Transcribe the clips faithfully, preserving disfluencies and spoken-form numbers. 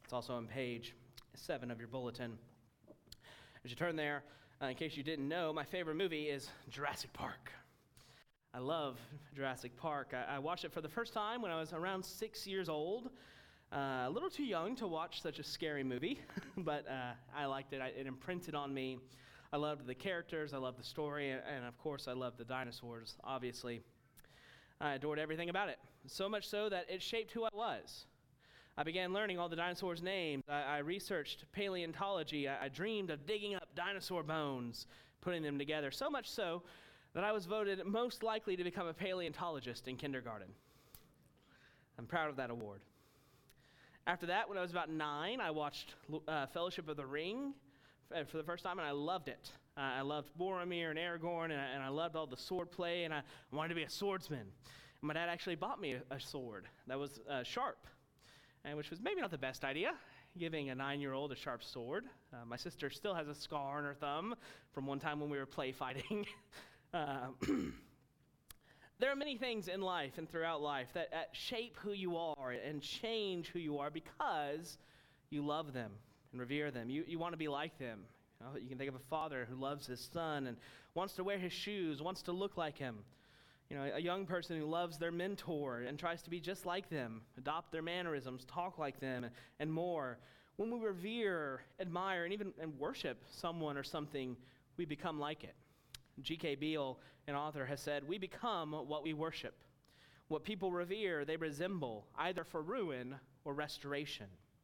It's also on page seven of your bulletin. As you turn there, uh, in case you didn't know, my favorite movie is Jurassic Park. I love Jurassic Park. I, I watched it for the first time when I was around six years old. Uh, a little too young to watch such a scary movie, but uh, I liked it. I, it imprinted on me. I loved the characters, I loved the story, and, and of course I loved the dinosaurs, obviously. I adored everything about it, so much so that it shaped who I was. I began learning all the dinosaurs' names. I, I researched paleontology. I, I dreamed of digging up dinosaur bones, putting them together, so much so that I was voted most likely to become a paleontologist in kindergarten. I'm proud of that award. After that, when I was about nine, I watched uh, Fellowship of the Ring for the first time, and I loved it. Uh, I loved Boromir and Aragorn, and I, and I loved all the sword play, and I wanted to be a swordsman. And my dad actually bought me a, a sword that was uh, sharp, and which was maybe not the best idea, giving a nine-year-old a sharp sword. Uh, my sister still has a scar on her thumb from one time when we were play fighting. uh, There are many things in life and throughout life that uh, shape who you are and change who you are because you love them and revere them. You, you want to be like them. You know, you can think of a father who loves his son and wants to wear his shoes, wants to look like him. You know, a young person who loves their mentor and tries to be just like them, adopt their mannerisms, talk like them, and, and more. When we revere, admire, and even and worship someone or something, we become like it. G K Beale, an author, has said, we become what we worship. What people revere, they resemble, either for ruin or restoration.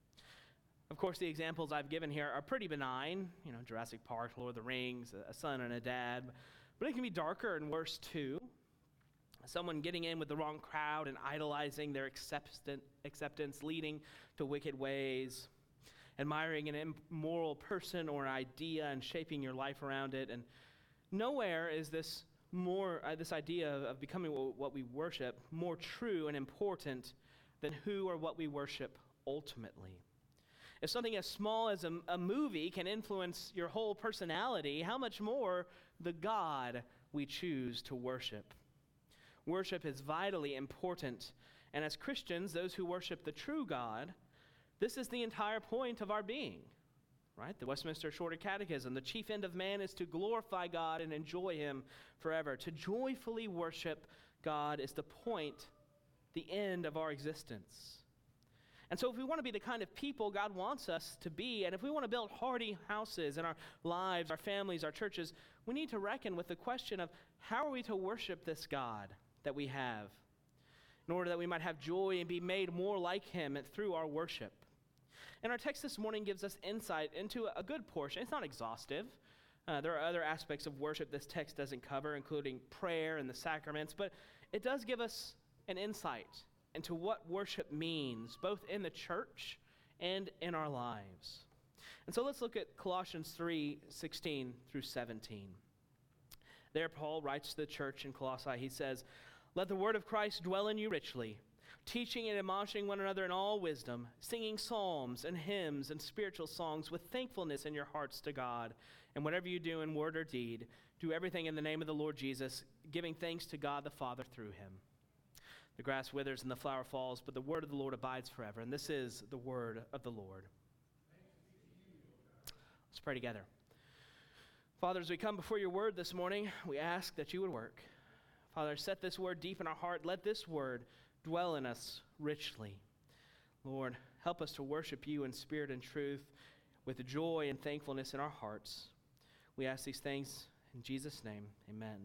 Of course, the examples I've given here are pretty benign. You know, Jurassic Park, Lord of the Rings, a son and a dad. But it can be darker and worse, too. Someone getting in with the wrong crowd and idolizing their acceptance, leading to wicked ways. Admiring an immoral person or idea and shaping your life around it. And nowhere is this more uh, this idea of, of becoming what, what we worship more true and important than who or what we worship ultimately. If something as small as a, a movie can influence your whole personality, how much more the God we choose to worship? Worship is vitally important, and as Christians, those who worship the true God, this is the entire point of our being. Right? The Westminster Shorter Catechism, the chief end of man is to glorify God and enjoy him forever. To joyfully worship God is the point, the end of our existence. And so if we want to be the kind of people God wants us to be, and if we want to build hardy houses in our lives, our families, our churches, we need to reckon with the question of how are we to worship this God that we have in order that we might have joy and be made more like him through our worship. And our text this morning gives us insight into a good portion. It's not exhaustive. Uh, there are other aspects of worship this text doesn't cover, including prayer and the sacraments, but it does give us an insight into what worship means, both in the church and in our lives. And so let's look at Colossians three, sixteen through seventeen. There Paul writes to the church in Colossae, he says, "Let the word of Christ dwell in you richly, teaching and admonishing one another in all wisdom, singing psalms and hymns and spiritual songs with thankfulness in your hearts to God. And whatever you do in word or deed, do everything in the name of the Lord Jesus, giving thanks to God the Father through him." The grass withers and the flower falls, but the word of the Lord abides forever. And this is the word of the Lord. Let's pray together. Father, as we come before your word this morning, we ask that you would work. Father, set this word deep in our heart. Let this word dwell in us richly. Lord, help us to worship you in spirit and truth with joy and thankfulness in our hearts. We ask these things in Jesus' name. Amen.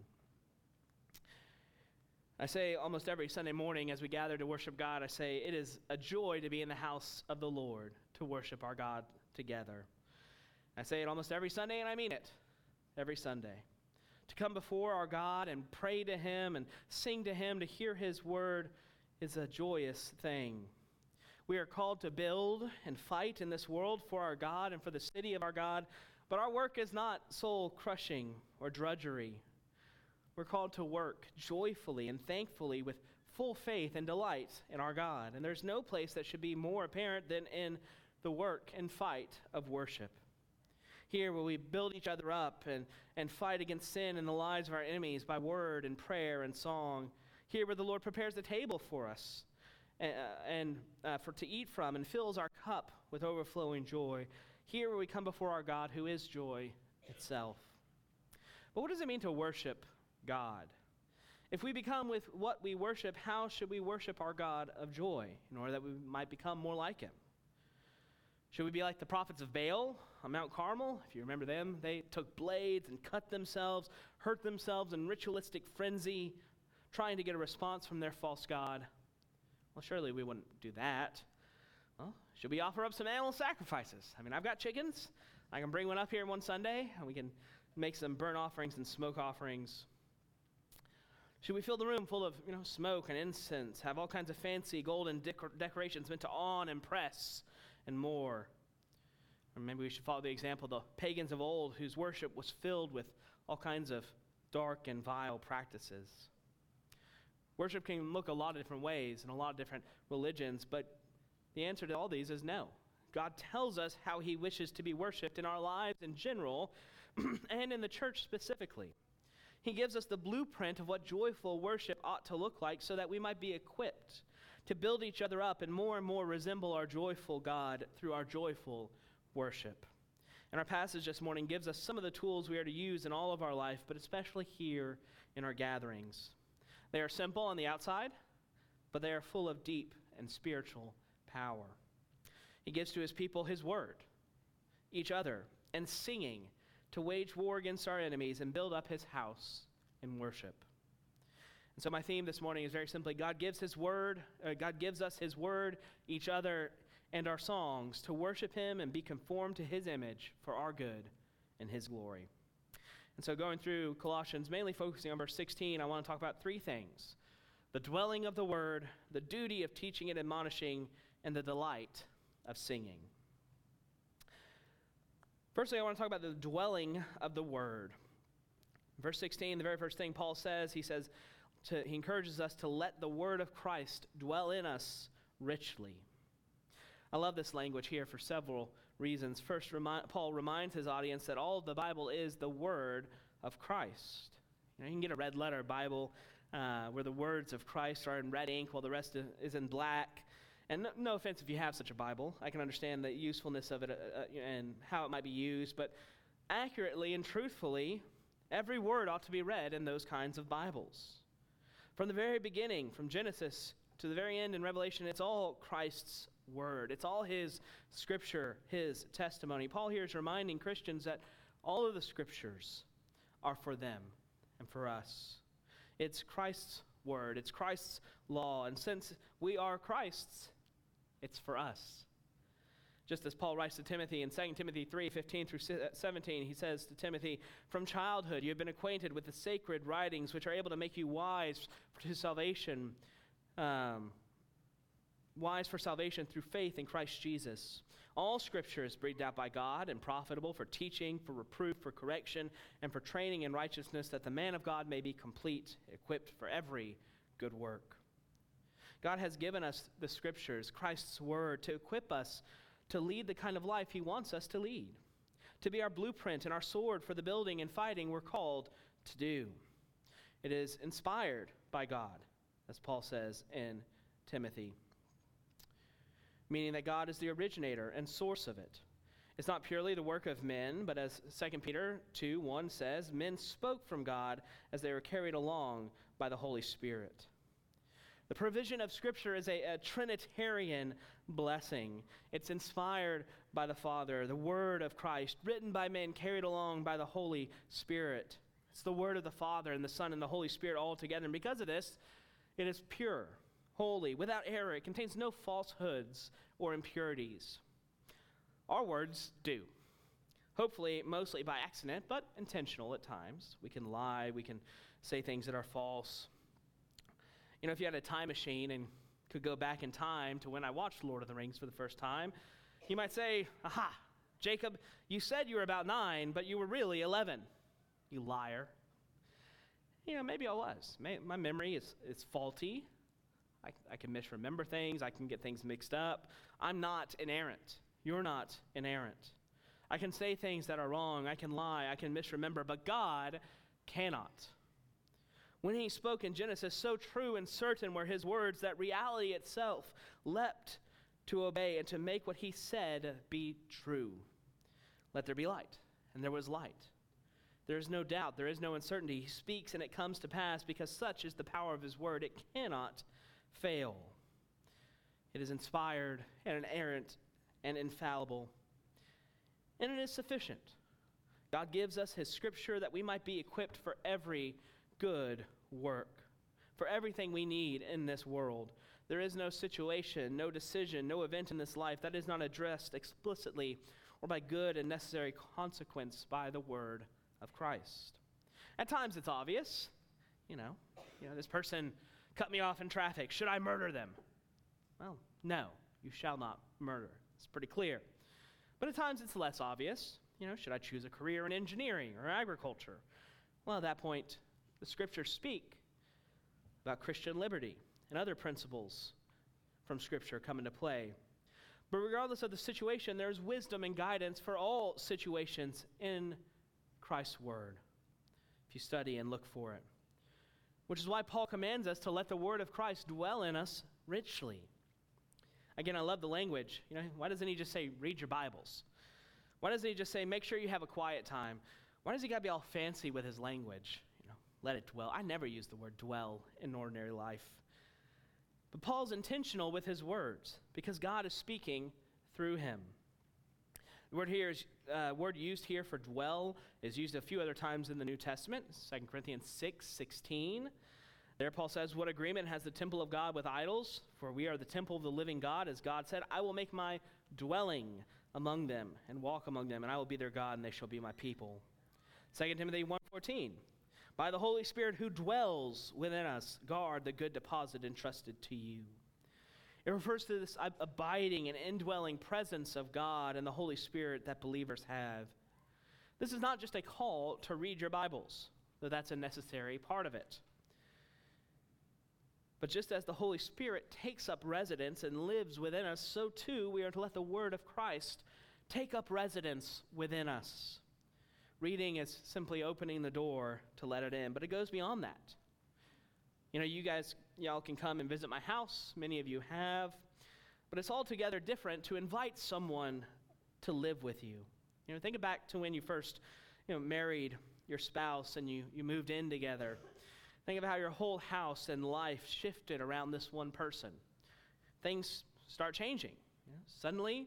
I say almost every Sunday morning as we gather to worship God, I say it is a joy to be in the house of the Lord to worship our God together. I say it almost every Sunday, and I mean it every Sunday. To come before our God and pray to him and sing to him, to hear his word, is a joyous thing. We are called to build and fight in this world for our God and for the city of our God, but our work is not soul-crushing or drudgery. We're called to work joyfully and thankfully with full faith and delight in our God. And there's no place that should be more apparent than in the work and fight of worship. Here where we build each other up and, and fight against sin in the lives of our enemies by word and prayer and song. Here where the Lord prepares the table for us and, uh, and uh, for to eat from, and fills our cup with overflowing joy. Here we come before our God, who is joy itself. But what does it mean to worship God? If we become with what we worship, how should we worship our God of joy in order that we might become more like him? Should we be like the prophets of Baal on Mount Carmel? If you remember them, they took blades and cut themselves, hurt themselves in ritualistic frenzy, trying to get a response from their false god. Well, surely we wouldn't do that. Well, should we offer up some animal sacrifices? I mean, I've got chickens. I can bring one up here one Sunday, and we can make some burnt offerings and smoke offerings. Should we fill the room full of, you know, smoke and incense, have all kinds of fancy golden decor- decorations meant to awe and impress, and more? Or maybe we should follow the example of the pagans of old, whose worship was filled with all kinds of dark and vile practices. Worship can look a lot of different ways in a lot of different religions, but the answer to all these is no. God tells us how he wishes to be worshiped in our lives in general and in the church specifically. He gives us the blueprint of what joyful worship ought to look like so that we might be equipped to build each other up and more and more resemble our joyful God through our joyful worship. And our passage this morning gives us some of the tools we are to use in all of our life, but especially here in our gatherings. They are simple on the outside, but they are full of deep and spiritual power. He gives to his people his word, each other, and singing to wage war against our enemies and build up his house in worship. And so my theme this morning is very simply, God gives his word, uh, God gives us his word, each other, and our songs to worship him and be conformed to his image for our good and his glory. And so going through Colossians, mainly focusing on verse sixteen, I want to talk about three things: the dwelling of the word, the duty of teaching and admonishing, and the delight of singing. Firstly, I want to talk about the dwelling of the word. Verse sixteen, the very first thing Paul says, he says, to, he encourages us to let the word of Christ dwell in us richly. I love this language here for several reasons. First, remi- Paul reminds his audience that all of the Bible is the word of Christ. You know, you can get a red letter Bible uh, where the words of Christ are in red ink while the rest is in black. And no, no offense if you have such a Bible. I can understand the usefulness of it uh, uh, and how it might be used. But accurately and truthfully, every word ought to be read in those kinds of Bibles. From the very beginning, from Genesis to the very end in Revelation, it's all Christ's word. It's all his scripture, his testimony. Paul here is reminding Christians that all of the scriptures are for them and for us. It's Christ's word. It's Christ's law. And since we are Christ's, it's for us. Just as Paul writes to Timothy in Second Timothy three, fifteen through seventeen, he says to Timothy, "From childhood you have been acquainted with the sacred writings which are able to make you wise to salvation, um, wise for salvation through faith in Christ Jesus. All scripture is breathed out by God and profitable for teaching, for reproof, for correction, and for training in righteousness, that the man of God may be complete, equipped for every good work." God has given us the scriptures, Christ's word, to equip us to lead the kind of life he wants us to lead, to be our blueprint and our sword for the building and fighting we're called to do. It is inspired by God, as Paul says in Timothy, meaning that God is the originator and source of it. It's not purely the work of men, but as Second Peter two one says, men spoke from God as they were carried along by the Holy Spirit. The provision of Scripture is a, a Trinitarian blessing. It's inspired by the Father, the Word of Christ, written by men, carried along by the Holy Spirit. It's the Word of the Father and the Son and the Holy Spirit all together. And because of this, it is pure, holy, without error. It contains no falsehoods or impurities. Our words do. Hopefully, mostly by accident, but intentional at times. We can lie, we can say things that are false. You know, if you had a time machine and could go back in time to when I watched Lord of the Rings for the first time, you might say, "Aha, Jacob, you said you were about nine, but you were really eleven. You liar." You know, maybe I was. May, my memory is, is faulty. I, I can misremember things. I can get things mixed up. I'm not inerrant. You're not inerrant. I can say things that are wrong. I can lie. I can misremember. But God cannot. When he spoke in Genesis, so true and certain were his words that reality itself leapt to obey and to make what he said be true. Let there be light, and there was light. There is no doubt, there is no uncertainty. He speaks and it comes to pass because such is the power of his word. It cannot fail. It is inspired and inerrant and infallible. And it is sufficient. God gives us his scripture that we might be equipped for every good work, for everything we need in this world. There is no situation, no decision, no event in this life that is not addressed explicitly or by good and necessary consequence by the word of Christ. At times it's obvious. You know, you know, this person cut me off in traffic. Should I murder them? Well, no, you shall not murder. It's pretty clear. But at times it's less obvious. You know, should I choose a career in engineering or agriculture? Well, at that point, the scriptures speak about Christian liberty and other principles from scripture come into play. But regardless of the situation, there's wisdom and guidance for all situations in Christ's word, if you study and look for it. Which is why Paul commands us to let the word of Christ dwell in us richly. Again, I love the language. You know, why doesn't he just say, read your Bibles? Why doesn't he just say, make sure you have a quiet time? Why does he got to be all fancy with his language? You know, let it dwell. I never use the word dwell in ordinary life. But Paul's intentional with his words because God is speaking through him. The word here is uh, word used here for dwell is used a few other times in the New Testament. Second Corinthians six sixteen. There Paul says, what agreement has the temple of God with idols? For we are the temple of the living God. As God said, I will make my dwelling among them and walk among them, and I will be their God, and they shall be my people. Second Timothy one fourteen. By the Holy Spirit who dwells within us, guard the good deposit entrusted to you. It refers to this abiding and indwelling presence of God and the Holy Spirit that believers have. This is not just a call to read your Bibles, though that's a necessary part of it. But just as the Holy Spirit takes up residence and lives within us, so too we are to let the word of Christ take up residence within us. Reading is simply opening the door to let it in, but it goes beyond that. You know, you guys, y'all can come and visit my house. Many of you have. But it's altogether different to invite someone to live with you. You know, think back to when you first, you know, married your spouse and you, you moved in together. Think of how your whole house and life shifted around this one person. Things start changing. You know, suddenly,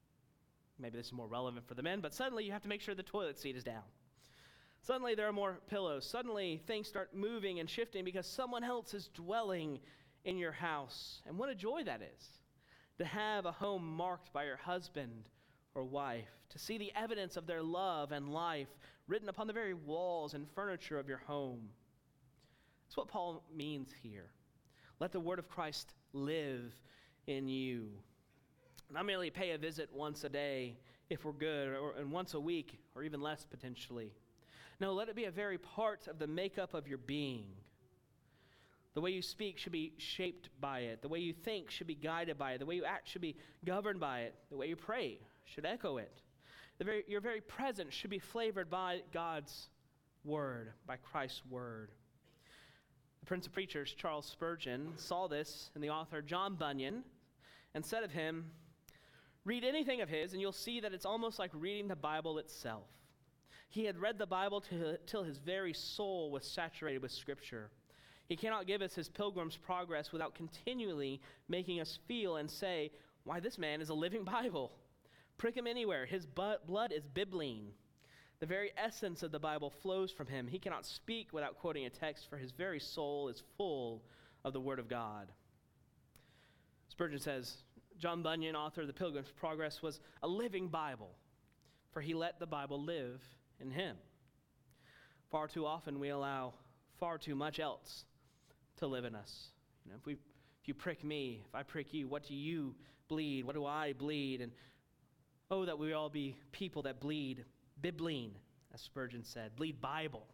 maybe this is more relevant for the men, but suddenly you have to make sure the toilet seat is down. Suddenly there are more pillows. Suddenly things start moving and shifting because someone else is dwelling in your house. And what a joy that is, to have a home marked by your husband or wife, to see the evidence of their love and life written upon the very walls and furniture of your home. That's what Paul means here. Let the word of Christ live in you. Not merely pay a visit once a day if we're good, or and once a week, or even less potentially. No, let it be a very part of the makeup of your being. The way you speak should be shaped by it. The way you think should be guided by it. The way you act should be governed by it. The way you pray should echo it. The very, your very presence should be flavored by God's word, by Christ's word. The Prince of Preachers, Charles Spurgeon, saw this in the author John Bunyan and said of him, read anything of his and you'll see that it's almost like reading the Bible itself. He had read the Bible till, till his very soul was saturated with Scripture. He cannot give us his Pilgrim's Progress without continually making us feel and say, why, this man is a living Bible. Prick him anywhere. His bu- blood is bibline. The very essence of the Bible flows from him. He cannot speak without quoting a text, for his very soul is full of the Word of God. Spurgeon says, John Bunyan, author of the Pilgrim's Progress, was a living Bible, for he let the Bible live in him. Far too often we allow far too much else to live in us. You know, if we, if you prick me, if I prick you, what do you bleed? What do I bleed? And oh, that we all be people that bleed bibline, as Spurgeon said, bleed Bible.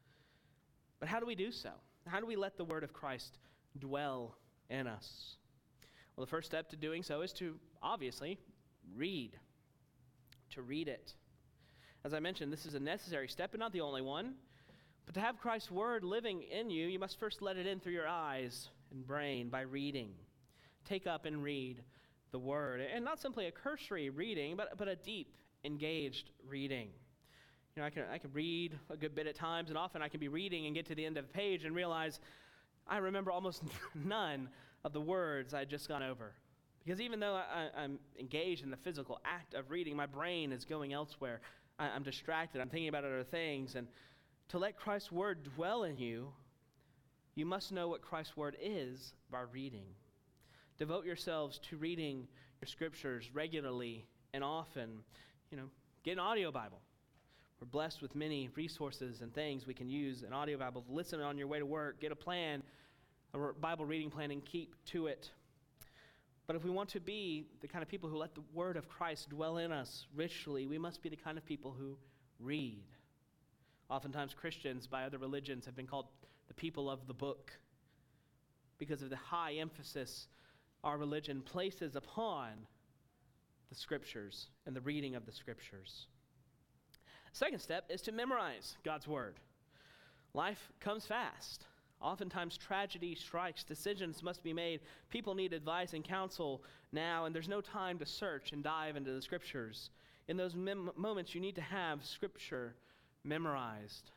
But how do we do so? How do we let the word of Christ dwell in us? Well, the first step to doing so is to, obviously, read. To read it. As I mentioned, this is a necessary step, but not the only one. But to have Christ's word living in you, you must first let it in through your eyes and brain by reading. Take up and read the word. And not simply a cursory reading, but, but a deep, engaged reading. You know, I can, I can read a good bit at times, and often I can be reading and get to the end of a page and realize I remember almost none of the words I had just gone over. Because even though I, I'm engaged in the physical act of reading, my brain is going elsewhere. I, I'm distracted. I'm thinking about other things. And to let Christ's word dwell in you, you must know what Christ's word is by reading. Devote yourselves to reading your scriptures regularly and often. You know, get an audio Bible. We're blessed with many resources and things we can use an audio Bible. Listen on your way to work. Get a plan, a Bible reading plan, and keep to it. But if we want to be the kind of people who let the word of Christ dwell in us richly, we must be the kind of people who read. Oftentimes Christians by other religions have been called the people of the book because of the high emphasis our religion places upon the scriptures and the reading of the scriptures. Second step is to memorize God's word. Life comes fast. Oftentimes tragedy strikes, decisions must be made, people need advice and counsel now, and there's no time to search and dive into the scriptures. In those mem- moments, you need to have scripture memorized.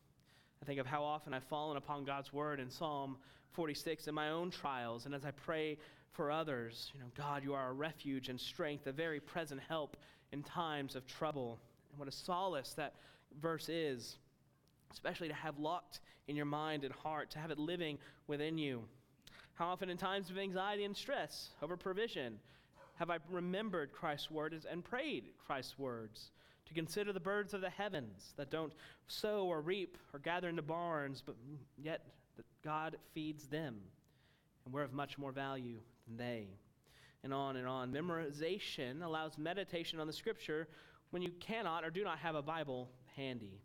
I think of how often I've fallen upon God's word in Psalm forty-six in my own trials, and as I pray for others, you know, God, you are a refuge and strength, a very present help in times of trouble. And what a solace that verse is, especially to have locked in your mind and heart, to have it living within you. How often in times of anxiety and stress over provision have I remembered Christ's words and prayed Christ's words, to consider the birds of the heavens that don't sow or reap or gather into barns, but yet that God feeds them, and we're of much more value than they. And on and on. Memorization allows meditation on the scripture when you cannot or do not have a Bible handy.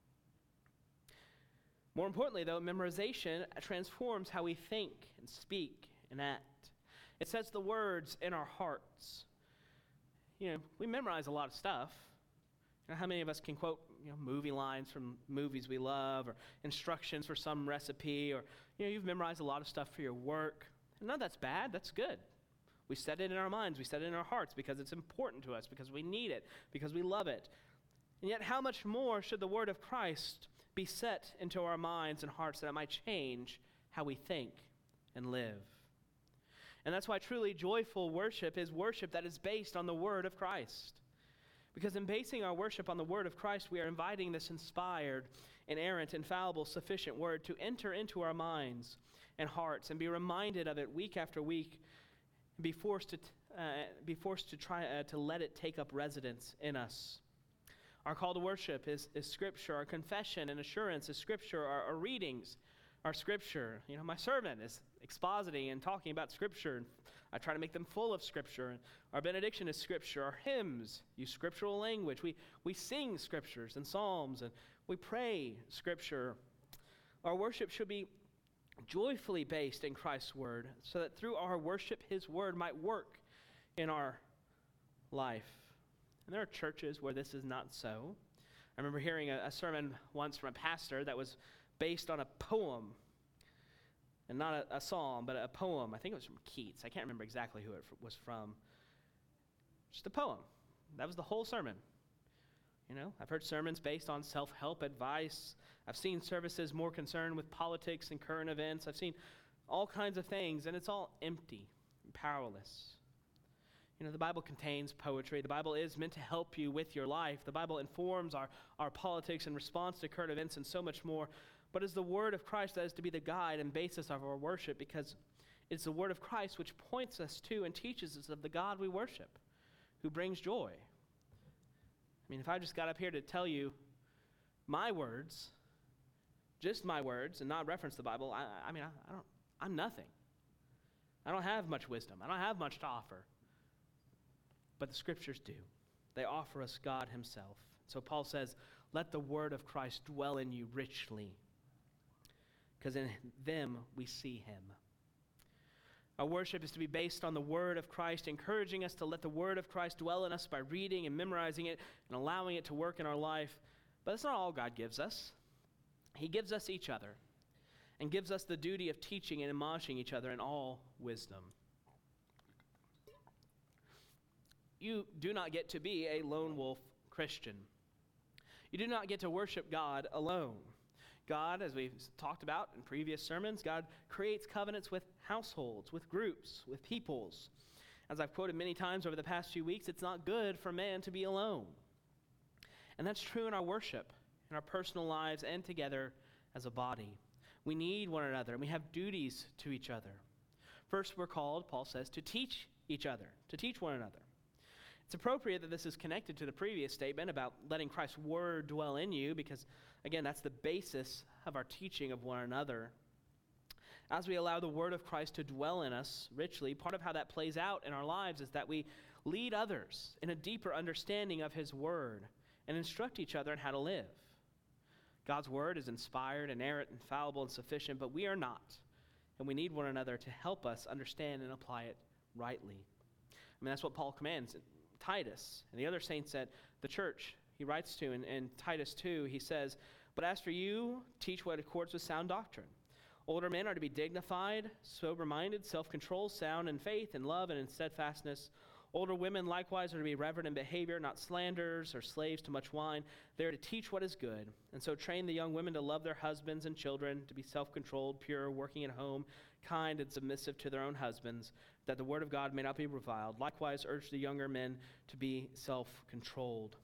More importantly, though, memorization transforms how we think and speak and act. It sets the words in our hearts. You know, we memorize a lot of stuff. You know, how many of us can quote, you know, movie lines from movies we love, or instructions for some recipe, or, you know, you've memorized a lot of stuff for your work. And none of that's bad. That's good. We set it in our minds. We set it in our hearts because it's important to us, because we need it, because we love it. And yet, how much more should the word of Christ be set into our minds and hearts that it might change how we think and live? And that's why truly joyful worship is worship that is based on the word of Christ. Because in basing our worship on the word of Christ, we are inviting this inspired, inerrant, infallible, sufficient word to enter into our minds and hearts and be reminded of it week after week, and be forced to uh, be forced to try uh, to let it take up residence in us. Our call to worship is, is Scripture. Our confession and assurance is Scripture. Our, our readings are Scripture. You know, my sermon is expositing and talking about Scripture. I try to make them full of Scripture. And our benediction is Scripture. Our hymns use scriptural language. We, we sing Scriptures and psalms, and we pray Scripture. Our worship should be joyfully based in Christ's word, so that through our worship, his word might work in our life. And there are churches where this is not so. I remember hearing a, a sermon once from a pastor that was based on a poem, and not a, a psalm, but a poem. I think it was from Keats. I can't remember exactly who it f- was from. Just a poem. That was the whole sermon. You know, I've heard sermons based on self-help advice. I've seen services more concerned with politics and current events. I've seen all kinds of things, and it's all empty and powerless. You know, the Bible contains poetry. The Bible is meant to help you with your life. The Bible informs our, our politics and response to current events and so much more. But it's the word of Christ that is to be the guide and basis of our worship, because it's the word of Christ which points us to and teaches us of the God we worship, who brings joy. I mean, if I just got up here to tell you my words, just my words, and not reference the Bible, I, I mean, I, I don't, I'm nothing. I don't have much wisdom. I don't have much to offer. But the scriptures do. They offer us God himself. So Paul says, let the word of Christ dwell in you richly, because in them we see him. Our worship is to be based on the word of Christ, encouraging us to let the word of Christ dwell in us by reading and memorizing it and allowing it to work in our life. But that's not all God gives us. he gives us each other and gives us the duty of teaching and admonishing each other in all wisdom. You do not get to be a lone wolf Christian. You do not get to worship God alone. God, as we've talked about in previous sermons, God creates covenants with households, with groups, with peoples. As I've quoted many times over the past few weeks, it's not good for man to be alone. And that's true in our worship, in our personal lives, and together as a body. We need one another, and we have duties to each other. First, we're called, Paul says, to teach each other, to teach one another. It's appropriate that this is connected to the previous statement about letting Christ's word dwell in you, because, again, that's the basis of our teaching of one another. As we allow the word of Christ to dwell in us richly, part of how that plays out in our lives is that we lead others in a deeper understanding of his word and instruct each other in how to live. God's word is inspired, inerrant, infallible, and sufficient, but we are not, and we need one another to help us understand and apply it rightly. I mean, that's what Paul commands Titus and the other saints at the church. He writes to in, in Titus two, he says, "But as for you, teach what accords with sound doctrine. Older men are to be dignified, sober-minded, self-controlled, sound in faith, in love, and in steadfastness. Older women likewise are to be reverent in behavior, not slanderers or slaves to much wine. They are to teach what is good, and so train the young women to love their husbands and children, to be self-controlled, pure, working at home, kind and submissive to their own husbands, that the word of God may not be reviled. Likewise, urge the younger men to be self-controlled."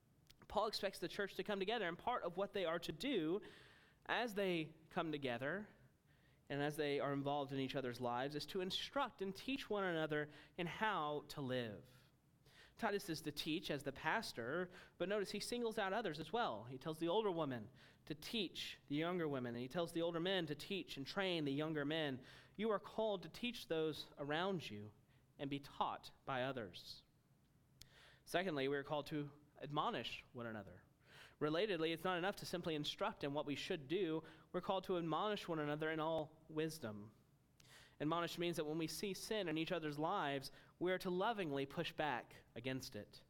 Paul expects the church to come together, and part of what they are to do as they come together and as they are involved in each other's lives is to instruct and teach one another in how to live. Titus is to teach as the pastor, but notice he singles out others as well. He tells the older women to teach the younger women, and he tells the older men to teach and train the younger men. You are called to teach those around you and be taught by others. Secondly, we are called to admonish one another. Relatedly, it's not enough to simply instruct in what we should do. We're called to admonish one another in all wisdom. Admonish means that when we see sin in each other's lives, we are to lovingly push back against it,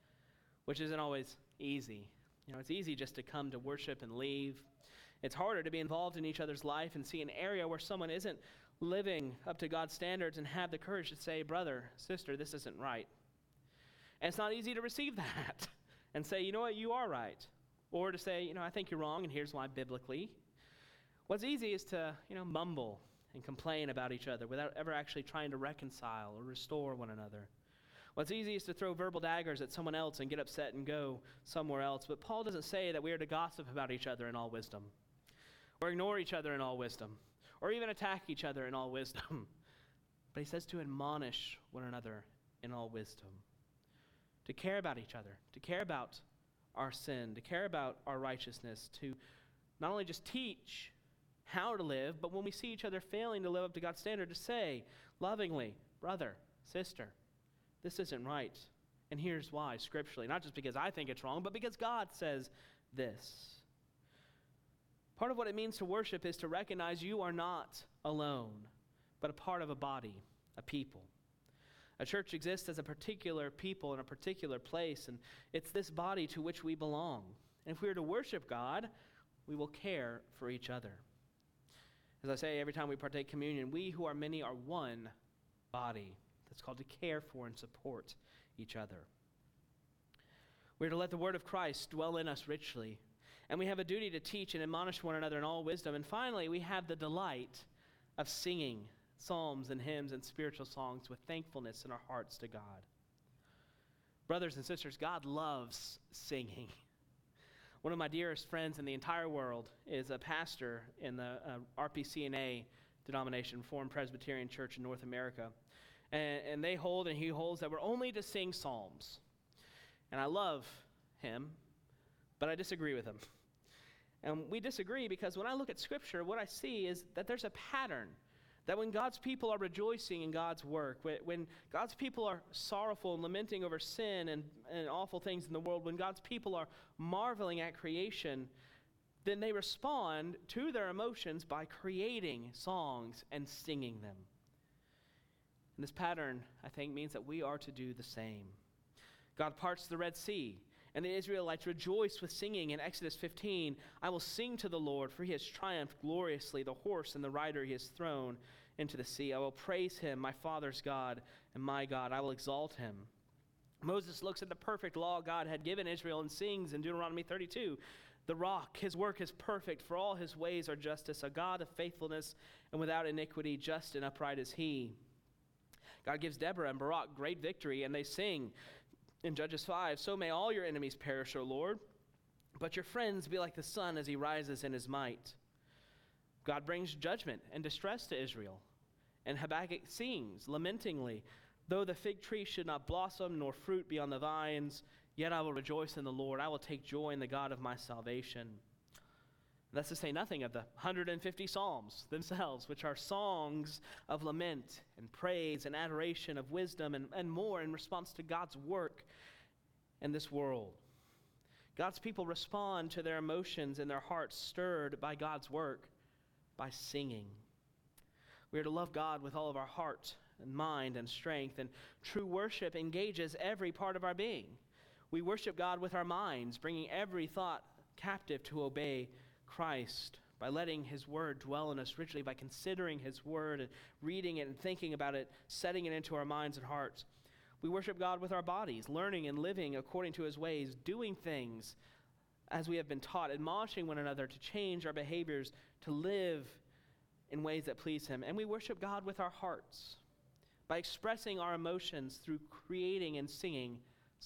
which isn't always easy. You know, it's easy just to come to worship and leave. It's harder to be involved in each other's life and see an area where someone isn't living up to God's standards and have the courage to say, "Brother, sister, this isn't right." And it's not easy to receive that and say, "You know what, you are right." Or to say, "You know, I think you're wrong, and here's why biblically." What's easy is to, you know, mumble and complain about each other without ever actually trying to reconcile or restore one another. What's easy is to throw verbal daggers at someone else and get upset and go somewhere else. But Paul doesn't say that we are to gossip about each other in all wisdom, or ignore each other in all wisdom, or even attack each other in all wisdom. But he says to admonish one another in all wisdom, to care about each other, to care about our sin, to care about our righteousness, to not only just teach how to live, but when we see each other failing to live up to God's standard, to say lovingly, "Brother, sister, this isn't right, and here's why," scripturally. Not just because I think it's wrong, but because God says this. Part of what it means to worship is to recognize you are not alone, but a part of a body, a people. A church exists as a particular people in a particular place, and it's this body to which we belong. And if we are to worship God, we will care for each other. As I say every time we partake communion, we who are many are one body that's called to care for and support each other. We're to let the word of Christ dwell in us richly, and we have a duty to teach and admonish one another in all wisdom. And finally, we have the delight of singing psalms and hymns and spiritual songs with thankfulness in our hearts to God. Brothers and sisters, God loves singing. One of my dearest friends in the entire world is a pastor in the uh, R P C N A denomination, Reformed Presbyterian Church in North America. And, and they hold, and he holds, that we're only to sing psalms. And I love him, but I disagree with him. And we disagree because when I look at Scripture, what I see is that there's a pattern. That when God's people are rejoicing in God's work, when God's people are sorrowful and lamenting over sin and, and awful things in the world, when God's people are marveling at creation, then they respond to their emotions by creating songs and singing them. And this pattern, I think, means that we are to do the same. God parts the Red Sea, And the Israelites rejoiced with singing in Exodus fifteen. I will sing to the Lord, for he has triumphed gloriously. The horse and the rider he has thrown into the sea. I will praise him, my father's God and my God. I will exalt him. Moses looks at the perfect law God had given Israel and sings in Deuteronomy thirty-two. The rock, his work is perfect, for all his ways are justice, a God of faithfulness and without iniquity, just and upright is he. God gives Deborah and Barak great victory, and they sing in Judges five, so may all your enemies perish, O Lord, but your friends be like the sun as he rises in his might. God brings judgment and distress to Israel, and Habakkuk sings lamentingly, though the fig tree should not blossom nor fruit be on the vines, yet I will rejoice in the Lord. I will take joy in the God of my salvation. That's to say nothing of the one hundred fifty psalms themselves, which are songs of lament and praise and adoration of wisdom and, and more in response to God's work in this world. God's people respond to their emotions and their hearts stirred by God's work by singing. We are to love God with all of our heart and mind and strength, and true worship engages every part of our being. We worship God with our minds, bringing every thought captive to obey Christ, by letting his word dwell in us richly, by considering his word and reading it and thinking about it, setting it into our minds and hearts. We worship God with our bodies, learning and living according to his ways, doing things as we have been taught, admonishing one another to change our behaviors, to live in ways that please him. And we worship God with our hearts, by expressing our emotions through creating and singing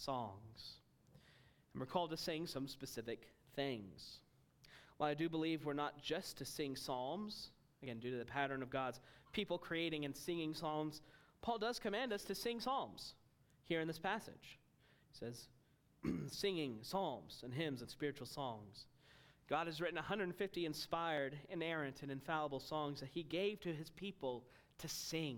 songs. And we're called to sing some specific things. While I do believe we're not just to sing psalms, again, due to the pattern of God's people creating and singing psalms, Paul does command us to sing psalms here in this passage. He says, singing psalms and hymns and spiritual songs. God has written one hundred fifty inspired, inerrant, and infallible songs that he gave to his people to sing,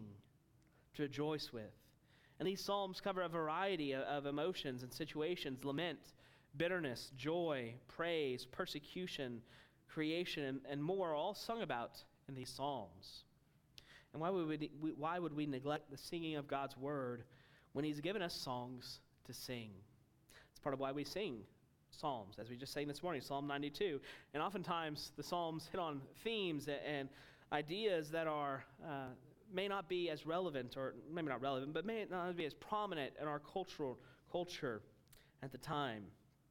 to rejoice with. And these psalms cover a variety of, of emotions and situations: lament, bitterness, joy, praise, persecution, creation, and, and more are all sung about in these psalms. And why would we, why would we neglect the singing of God's word when he's given us songs to sing? It's part of why we sing psalms, as we just sang this morning, Psalm ninety-two. And oftentimes the psalms hit on themes and ideas that are uh, may not be as relevant, or maybe not relevant, but may not be as prominent in our cultural culture at the time.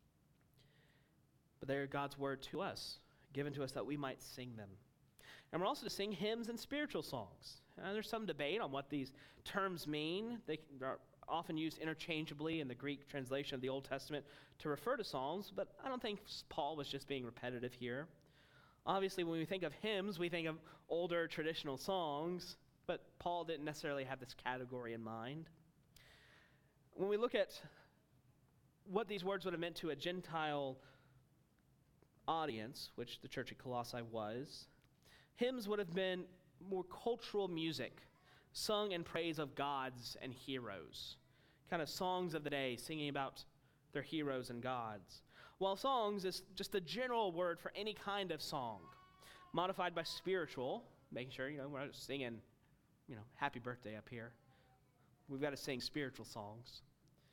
But they're God's word to us, given to us that we might sing them. And we're also to sing hymns and spiritual songs. Uh, there's some debate on what these terms mean. They are often used interchangeably in the Greek translation of the Old Testament to refer to psalms, but I don't think Paul was just being repetitive here. Obviously, when we think of hymns, we think of older traditional songs, but Paul didn't necessarily have this category in mind. When we look at what these words would have meant to a Gentile audience, which the church at Colossae was, hymns would have been more cultural music, sung in praise of gods and heroes, kind of songs of the day, singing about their heroes and gods. While songs is just the general word for any kind of song, modified by spiritual, making sure, you know, we're not just singing, you know, happy birthday up here. We've got to sing spiritual songs.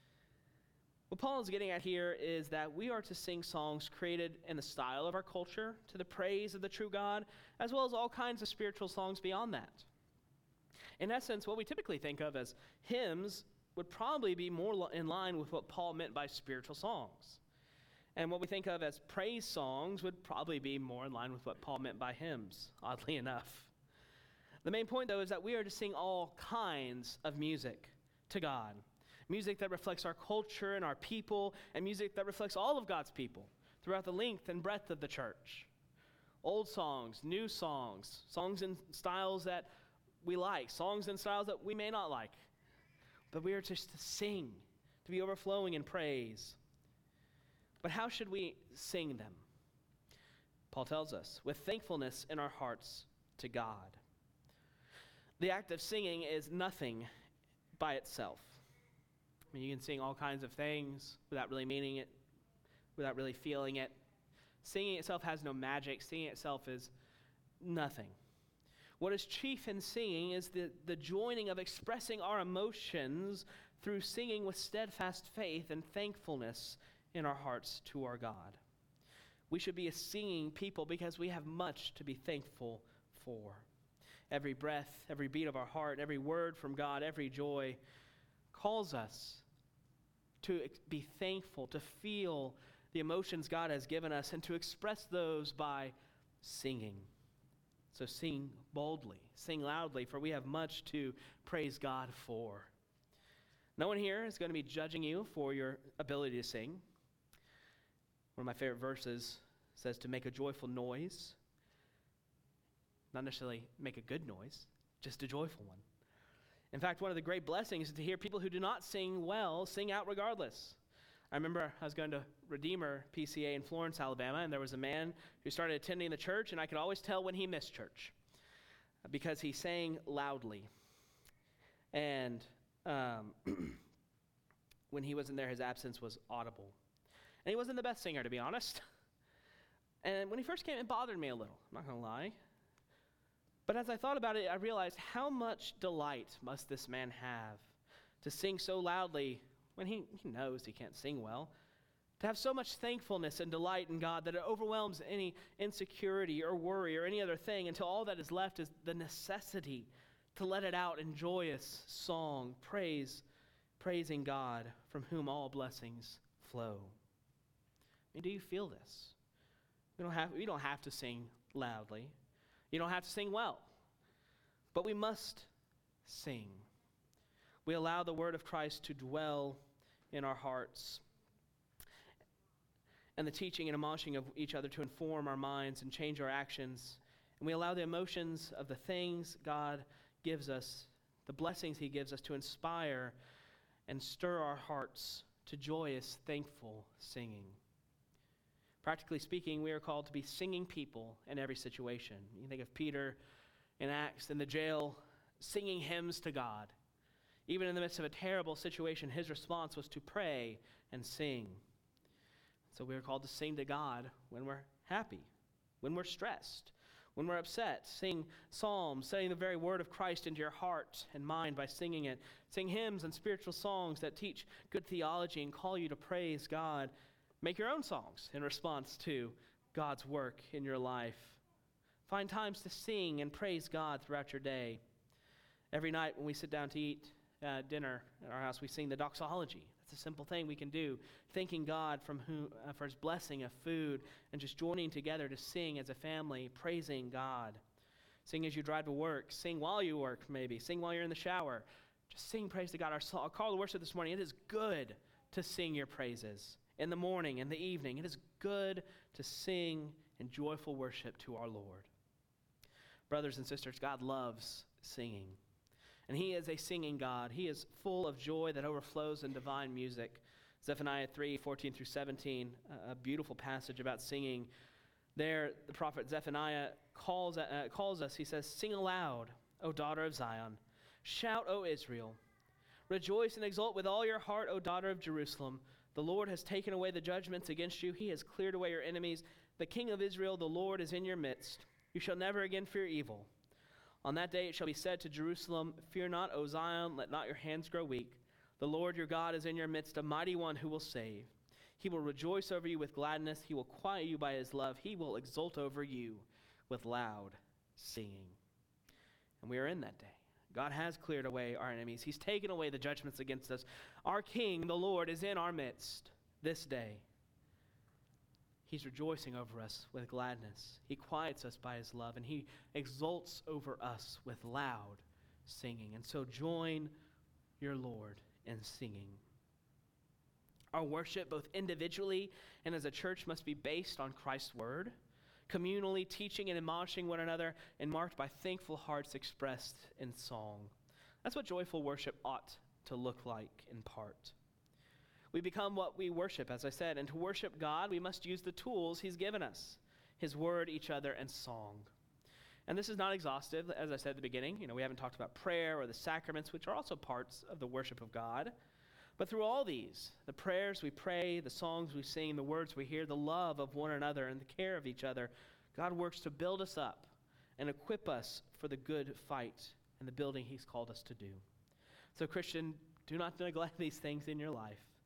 What Paul is getting at here is that we are to sing songs created in the style of our culture to the praise of the true God, as well as all kinds of spiritual songs beyond that. In essence, what we typically think of as hymns would probably be more in line with what Paul meant by spiritual songs. And what we think of as praise songs would probably be more in line with what Paul meant by hymns, oddly enough. The main point, though, is that we are to sing all kinds of music to God. Music that reflects our culture and our people, and music that reflects all of God's people throughout the length and breadth of the church. Old songs, new songs, songs in styles that we like, songs in styles that we may not like. But we are just to sing, to be overflowing in praise. But how should we sing them? Paul tells us, with thankfulness in our hearts to God. The act of singing is nothing by itself. I mean, you can sing all kinds of things without really meaning it, without really feeling it. Singing itself has no magic. Singing itself is nothing. What is chief in singing is the, the joining of expressing our emotions through singing with steadfast faith and thankfulness in our hearts to our God. We should be a singing people because we have much to be thankful for. Every breath, every beat of our heart, every word from God, every joy calls us to be thankful, to feel the emotions God has given us, and to express those by singing. So sing boldly, sing loudly, for we have much to praise God for. No one here is going to be judging you for your ability to sing. One of my favorite verses says to make a joyful noise. Not necessarily make a good noise, just a joyful one. In fact, one of the great blessings is to hear people who do not sing well sing out regardless. I remember I was going to Redeemer P C A in Florence, Alabama, and there was a man who started attending the church, and I could always tell when he missed church because he sang loudly. And um, when he wasn't there, his absence was audible. And he wasn't the best singer, to be honest. And when he first came, it bothered me a little, I'm not going to lie. But as I thought about it, I realized how much delight must this man have to sing so loudly when he, he knows he can't sing well, to have so much thankfulness and delight in God that it overwhelms any insecurity or worry or any other thing until all that is left is the necessity to let it out in joyous song, praise, praising God from whom all blessings flow. I mean, do you feel this? We don't have, we don't have to sing loudly. You don't have to sing well, but we must sing. We allow the word of Christ to dwell in our hearts, and the teaching and admonishing of each other to inform our minds and change our actions. And we allow the emotions of the things God gives us, the blessings he gives us, to inspire and stir our hearts to joyous, thankful singing. Practically speaking, we are called to be singing people in every situation. You think of Peter in Acts in the jail singing hymns to God. Even in the midst of a terrible situation, his response was to pray and sing. So we are called to sing to God when we're happy, when we're stressed, when we're upset. Sing psalms, setting the very word of Christ into your heart and mind by singing it. Sing hymns and spiritual songs that teach good theology and call you to praise God. Make your own songs in response to God's work in your life. Find times to sing and praise God throughout your day. Every night when we sit down to eat uh, dinner at our house, we sing the doxology. That's a simple thing we can do, thanking God from who, uh, for his blessing of food and just joining together to sing as a family, praising God. Sing as you drive to work. Sing while you work, maybe. Sing while you're in the shower. Just sing praise to God. Our, our call to worship this morning, it is good to sing your praises. In the morning, in the evening, it is good to sing in joyful worship to our Lord. Brothers and sisters, God loves singing. And he is a singing God. He is full of joy that overflows in divine music. Zephaniah three, fourteen through seventeen, a beautiful passage about singing. There, the prophet Zephaniah calls, uh, calls us, he says, "Sing aloud, O daughter of Zion. Shout, O Israel. Rejoice and exult with all your heart, O daughter of Jerusalem. The Lord has taken away the judgments against you. He has cleared away your enemies. The King of Israel, the Lord, is in your midst. You shall never again fear evil. On that day it shall be said to Jerusalem, Fear not, O Zion, let not your hands grow weak. The Lord your God is in your midst, a mighty one who will save. He will rejoice over you with gladness. He will quiet you by his love. He will exult over you with loud singing." And we are in that day. God has cleared away our enemies. He's taken away the judgments against us. Our King, the Lord, is in our midst this day. He's rejoicing over us with gladness. He quiets us by his love, and he exults over us with loud singing. And so join your Lord in singing. Our worship, both individually and as a church, must be based on Christ's word, communally teaching and admonishing one another, and marked by thankful hearts expressed in song. That's what joyful worship ought to look like in part. We become what we worship, as I said, and to worship God, we must use the tools he's given us, his word, each other, and song. And this is not exhaustive, as I said at the beginning. You know, we haven't talked about prayer or the sacraments, which are also parts of the worship of God. But through all these, the prayers we pray, the songs we sing, the words we hear, the love of one another and the care of each other, God works to build us up and equip us for the good fight and the building he's called us to do. So Christian, do not neglect these things in your life.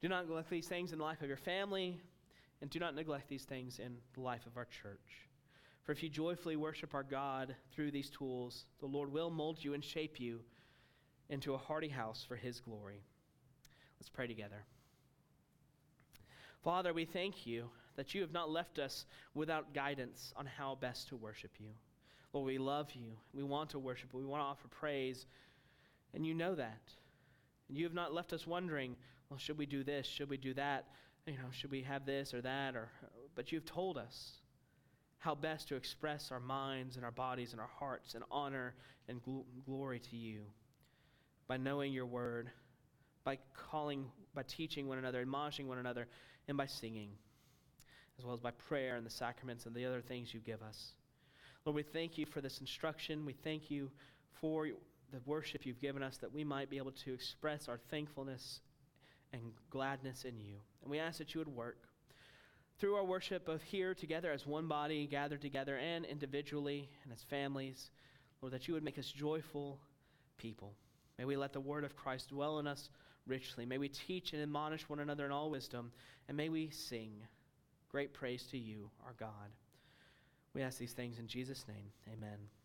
Do not neglect these things in the life of your family, and do not neglect these things in the life of our church. For if you joyfully worship our God through these tools, the Lord will mold you and shape you into a hardy house for his glory. Let's pray together. Father, we thank you that you have not left us without guidance on how best to worship you. Lord, we love you. We want to worship. We want to offer praise. And you know that. And you have not left us wondering, well, should we do this? Should we do that? You know, should we have this or that? Or, but you've told us how best to express our minds and our bodies and our hearts in honor and gl- glory to you by knowing your word, by calling, by teaching one another, admonishing one another, and by singing, as well as by prayer and the sacraments and the other things you give us. Lord, we thank you for this instruction. We thank you for the worship you've given us, that we might be able to express our thankfulness and gladness in you. And we ask that you would work through our worship, both here together as one body, gathered together, and individually and as families. Lord, that you would make us joyful people. May we let the word of Christ dwell in us richly. May we teach and admonish one another in all wisdom, and may we sing great praise to you, our God. We ask these things in Jesus' name. Amen.